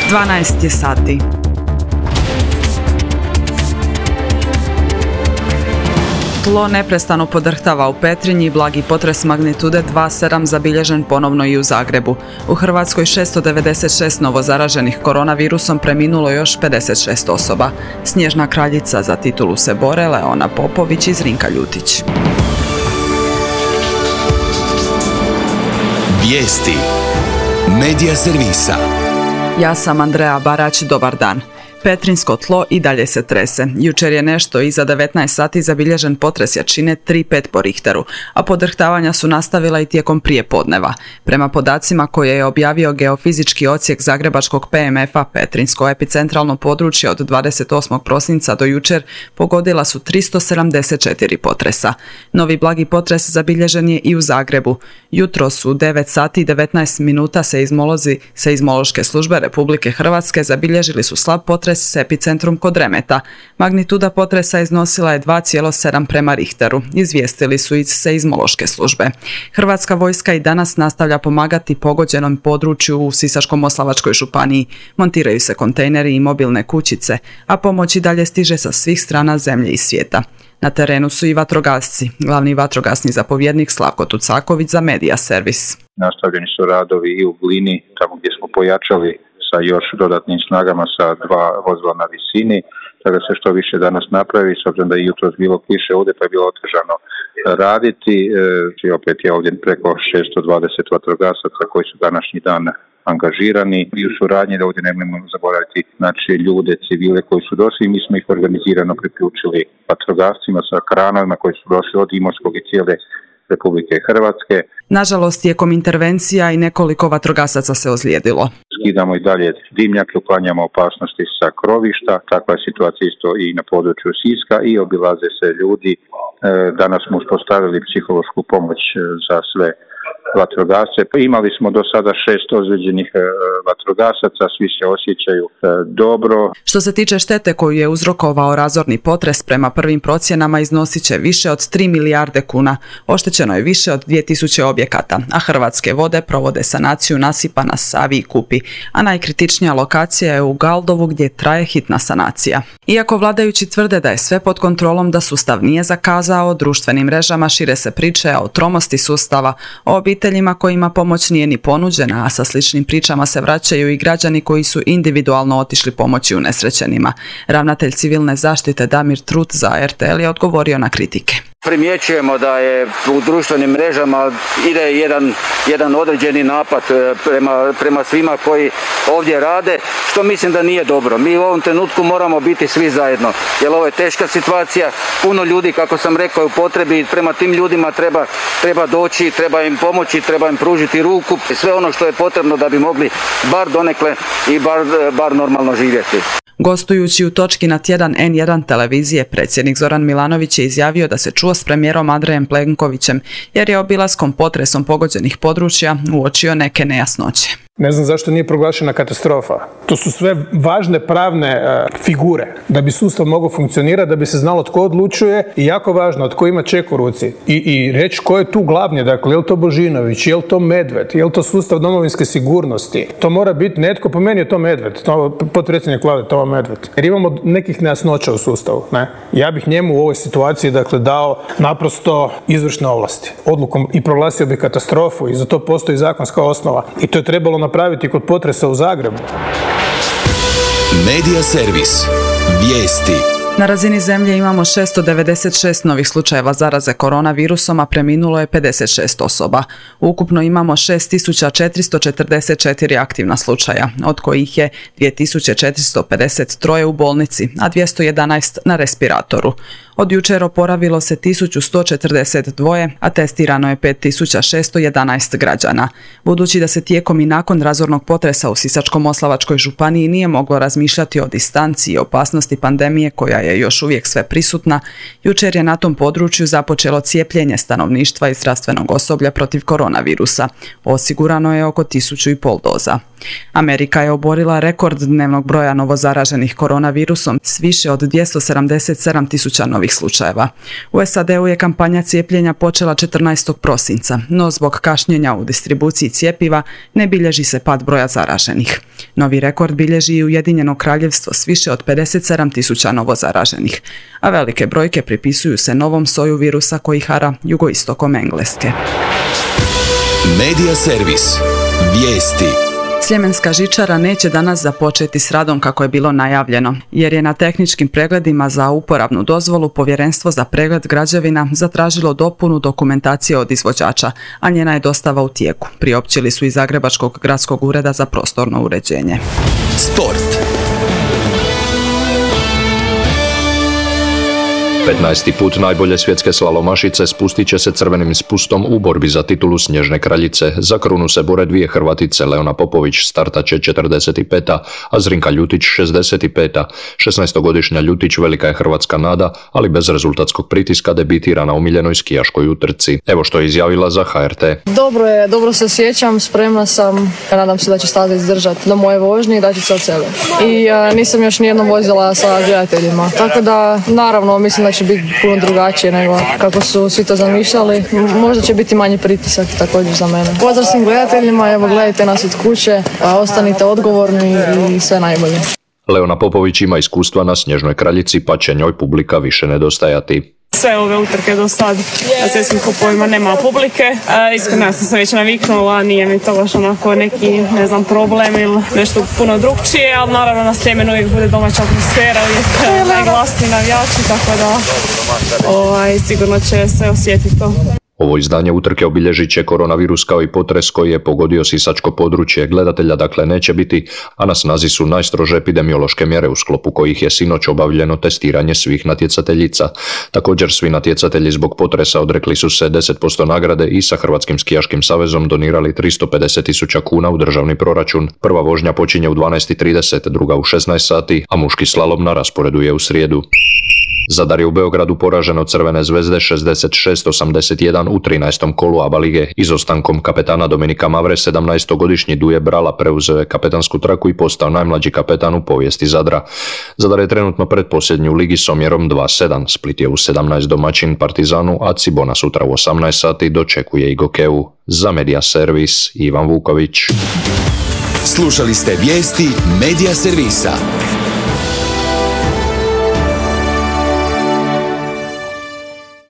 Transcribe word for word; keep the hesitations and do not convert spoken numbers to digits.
dvanaest je sati. Tlo neprestano podrhtava u Petrinji, blagi potres magnitude dva zarez sedam zabilježen ponovno i u Zagrebu. U Hrvatskoj šesto devedeset šest novozaraženih koronavirusom, preminulo još pedeset šest osoba. Snježna kraljica za titulu se bore Leona Popović i Zrinka Ljutić. Vijesti Medija servisa. Ja sam Andreja Barać, dobar dan. Petrinjsko tlo i dalje se trese. Jučer je nešto iza devetnaest sati zabilježen potres jačine tri zarez pet po Richteru, a podrhtavanja su nastavila i tijekom prijepodneva. Prema podacima koje je objavio geofizički odsjek Zagrebačkog P M F-a, Petrinjsko epicentralno područje od dvadeset osmog prosinca do jučer pogodila su tristo sedamdeset četiri potresa. Novi blagi potres zabilježen je i u Zagrebu. Jutros u devet sati i devetnaest minuta seizmolozi Seizmološke službe Republike Hrvatske zabilježili su slab potres s epicentrom kod Remeta. Magnituda potresa iznosila je dva zarez sedam prema Richteru, izvijestili su iz Seizmološke službe. Hrvatska vojska i danas nastavlja pomagati pogođenom području u Sisačko-moslavačkoj županiji. Montiraju se kontejneri i mobilne kućice, a pomoć i dalje stiže sa svih strana zemlje i svijeta. Na terenu su i vatrogasci. Glavni vatrogasni zapovjednik Slavko Tucaković za Medija servis. Nastavljeni su radovi i u Glini, tamo gdje smo pojačali sa još dodatnim snagama sa dva vozila na visini, tako da se što više danas napravi, s obzirom da je jutros bilo kiše ovdje, pa je bilo otežano raditi. I opet je ovdje preko šesto dvadeset vatrogasaca koji su današnji dan angažirani i u suradnji, da ovdje nemojmo zaboraviti, znači ljude, civile koji su došli, mi smo ih organizirano priključili vatrogascima sa kranama koji su došli od Imotskog i cijele Republike Hrvatske. Nažalost, tijekom intervencija i nekoliko vatrogasaca se ozlijedilo. Skidamo i dalje dimnjake, uklanjamo opasnosti sa krovišta, takva je situacija isto i na području Siska i obilaze se ljudi. Danas smo uspostavili psihološku pomoć za sve vatrogasce. Imali smo do sada šest ozlijeđenih vatrogasaca, svi se osjećaju dobro. Što se tiče štete koju je uzrokovao razorni potres, prema prvim procjenama iznosit će više od tri milijarde kuna. Oštećeno je više od dvije tisuće objekata, a Hrvatske vode provode sanaciju nasipa na Savi i Kupi, a najkritičnija lokacija je u Galdovu gdje traje hitna sanacija. Iako vladajući tvrde da je sve pod kontrolom, da sustav nije zakazao, društvenim mrežama šire se priče o tromosti sustava, o obiteljima kojima pomoć nije ni ponuđena, a sa sličnim pričama se vraćaju i građani koji su individualno otišli pomoći unesrećenima. Ravnatelj civilne zaštite Damir Trut za R T L je odgovorio na kritike. Primjećujemo da je u društvenim mrežama ide jedan, jedan određeni napad prema, prema svima koji ovdje rade, što mislim da nije dobro. Mi u ovom trenutku moramo biti svi zajedno, jer ovo je teška situacija, puno ljudi, kako sam rekao, je u potrebi i prema tim ljudima treba, treba doći, treba im pomoći, treba im pružiti ruku, sve ono što je potrebno da bi mogli bar donekle i bar, bar normalno živjeti. Gostujući u točki na tjedan N jedan televizije, predsjednik Zoran Milanović je izjavio da se čuo s premijerom Andrejem Plenkovićem, jer je obilaskom potresom pogođenih područja uočio neke nejasnoće. Ne znam zašto nije proglašena katastrofa. To su sve važne pravne uh, figure da bi sustav mogao funkcionirati, da bi se znalo tko odlučuje i jako važno tko ima ček u ruci. I, i reći ko je tu glavni, dakle, je li to Božinović, je li to Medved, je li to sustav domovinske sigurnosti. To mora biti netko, po meni je to Medved, to, potpredsjednik vlade, to je Medved. Jer imamo nekih nejasnoća u sustavu. Ne? Ja bih njemu u ovoj situaciji, dakle, dao naprosto izvršne ovlasti. Odlukom i proglasio bi katastrofu i za to postoji zakonska osnova. I to je trebalo napraviti kod potresa u Zagrebu. Medija servis. Vijesti. Na razini zemlje imamo šesto devedeset šest novih slučajeva zaraze koronavirusom, a preminulo je pedeset šest osoba. Ukupno imamo šest tisuća četiristo četrdeset četiri aktivna slučaja, od kojih je dvije tisuće četiristo pedeset tri u bolnici, a dvjesto jedanaest na respiratoru. Od jučer oporavilo se tisuću sto četrdeset dva, a testirano je pet tisuća šesto jedanaest građana. Budući da se tijekom i nakon razornog potresa u Sisačko-moslavačkoj županiji nije moglo razmišljati o distanci i opasnosti pandemije koja je još uvijek sve prisutna, jučer je na tom području započelo cijepljenje stanovništva i zdravstvenog osoblja protiv koronavirusa. Osigurano je oko tisuću i pol doza. Amerika je oborila rekord dnevnog broja novozaraženih koronavirusom s više od dvjesto sedamdeset sedam tisuća novih novih slučajeva. U S A D-u je kampanja cijepljenja počela četrnaestog prosinca, no zbog kašnjenja u distribuciji cjepiva ne bilježi se pad broja zaraženih. Novi rekord bilježi i Ujedinjeno Kraljevstvo s više od pedeset sedam tisuća novo zaraženih, a velike brojke pripisuju se novom soju virusa koji hara jugoistokom Engleske. Medija servis. Vijesti. Sljemenska žičara neće danas započeti s radom kako je bilo najavljeno, jer je na tehničkim pregledima za uporabnu dozvolu Povjerenstvo za pregled građevina zatražilo dopunu dokumentacije od izvođača, a njena je dostava u tijeku, priopćili su iz Zagrebačkog gradskog ureda za prostorno uređenje. Sport. petnaesti put najbolje svjetske slalomašice spustit će se crvenim spustom u borbi za titulu Snježne kraljice. Za krunu se bore dvije Hrvatice, Leona Popović startat će četrdeset peta, a Zrinka Ljutić šezdeset peta. šesnaestogodišnja Ljutić velika je hrvatska nada, ali bez rezultatskog pritiska debitira na omiljenoj skijaškoj utrci. Evo što je izjavila za H R T. Dobro je, dobro se sjećam, spremna sam, nadam se da će staza izdržati do moje vožnje i da će se oceliti. I a, nisam još nijednom vozila sa gledateljima, tako da naravno mislim da će biti puno drugačije nego kako su svi to zamišljali. Možda će biti manji pritisak također za mene. Pozdrav svim gledateljima, evo gledajte nas od kuće, ostanite odgovorni i sve najbolje. Leona Popović ima iskustva na Snježnoj kraljici, pa će njoj publika više nedostajati. Sve ove utrke do sad na svjetskim kupovima nema publike. E, iskreno sam se već naviknula, nije mi to baš onako neki, ne znam, problem ili nešto puno drugčije, ali naravno na Sljemenu uvijek bude domaća atmosfera, uvijek najglasniji navijači, tako da ovaj, sigurno će se osjetiti to. Ovo izdanje utrke obilježit će koronavirus kao i potres koji je pogodio sisačko područje. Gledatelja dakle neće biti, a na snazi su najstrože epidemiološke mjere u sklopu kojih je sinoć obavljeno testiranje svih natjecateljica. Također svi natjecatelji zbog potresa odrekli su se deset posto nagrade i sa Hrvatskim skijaškim savezom donirali tristo pedeset tisuća kuna u državni proračun. Prva vožnja počinje u dvanaest i trideset, druga u šesnaest sati, a muški slalom na rasporedu je u srijedu. Zadar je u Beogradu poražen od Crvene zvezde šezdeset šest osamdeset jedan u trinaestom kolu A B A lige. Izostankom kapetana Dominika Mavre, sedamnaestogodišnji Duje Brala preuzeo je kapetansku traku i postao najmlađi kapetan u povijesti Zadra. Zadar je trenutno pretposljednji u ligi s omjerom dva sedam. Split je u sedamnaest domaćin Partizanu, a Cibona sutra u osamnaest sati dočekuje i Gokevu. Za Medija servis Ivan Vuković. Slušali ste vijesti Medija servisa.